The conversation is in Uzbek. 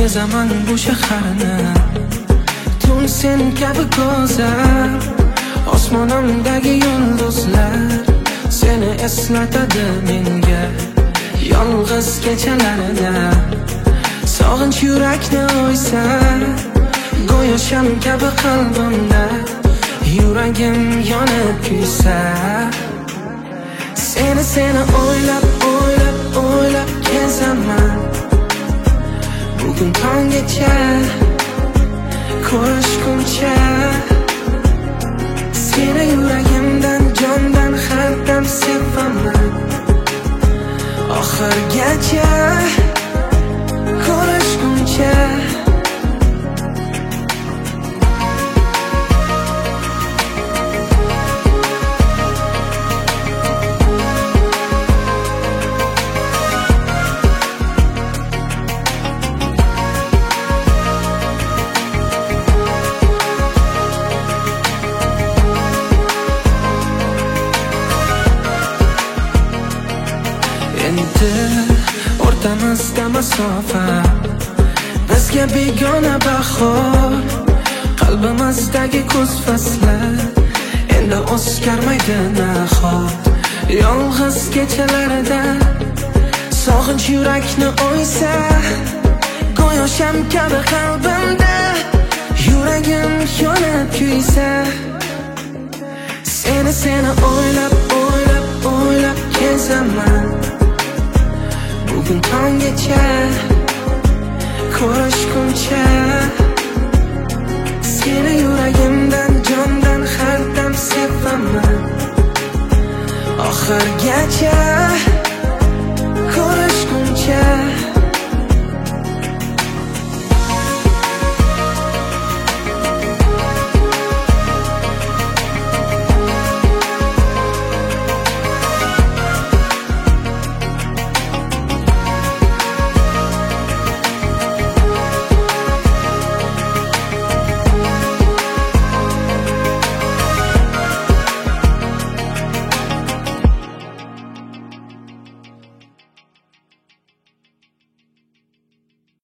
kezaman bu shaharni, tun sen kabi go'zal. Osmonimdagi yulduzlar seni eslatadi menga yolg'iz kechalarida. Sog'inch yurakni o'ysa, go'yo sham kabi qalbimda yuragim yonib kuysa. Seni o'ylab, o'ylab, o'ylab kezaman bugun tonggacha, ko'rishguncha. Seni yuragimdan, jondan har dam sevaman, oxirgacha, ko'rishguncha. Endi o'rtamizda masofa, bizga begona bahor. Qalbimizdagi kuz fasli endi o'zgarmaydi nahot. Yolg'iz kechalarida sog'inch yurakni o'ysa, go'yo sham kabi qalbimda yuragim yonib kuysa. Seni o'ylab, o'ylab, o'ylab kezaman bugun tonggacha, ko'rishguncha. Seni yuragimdan, jondan har dam sevaman, oxirgacha.